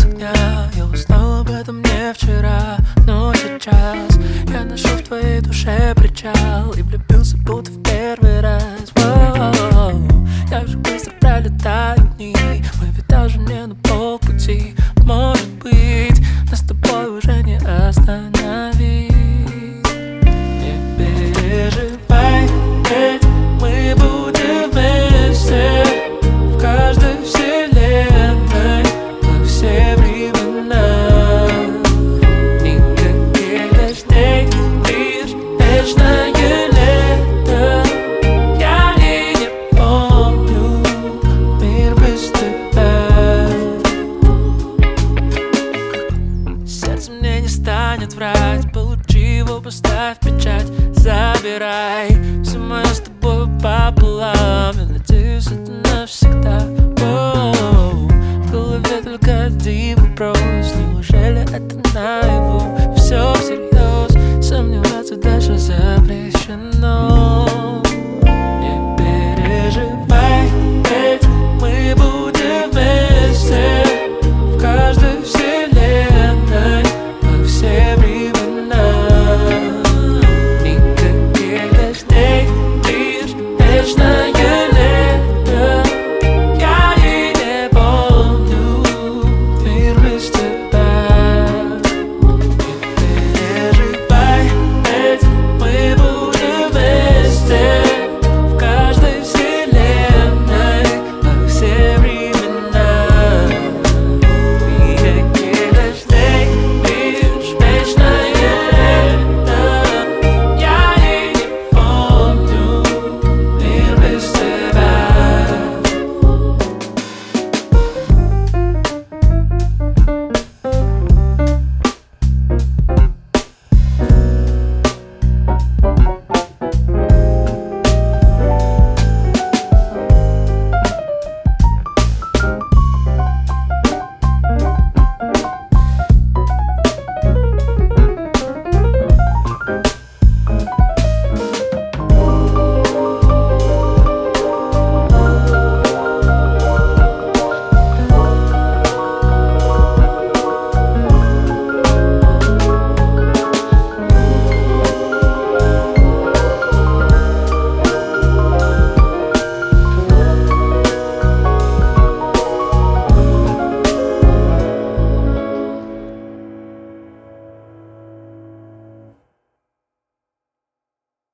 огня. Я узнал об этом не вчера, но сейчас я нашел в твоей душе причал и влюбился будто в первый раз. Воу, как же быстро пролетают дни, мы ведь даже не на полпути. Может быть, нас с тобой уже не остановить. Не переживай, ведь мы будем вместе в каждой вселенной, во все времена. Никаких дождей, лишь вечное лето. Я и не помню мир без тебя. Сердце мне не станет врать, получи его, поставь печать, забирай все мое с тобой пополам. Я надеюсь, это навсегда. Воу, в голове только один вопрос: неужели это наяву?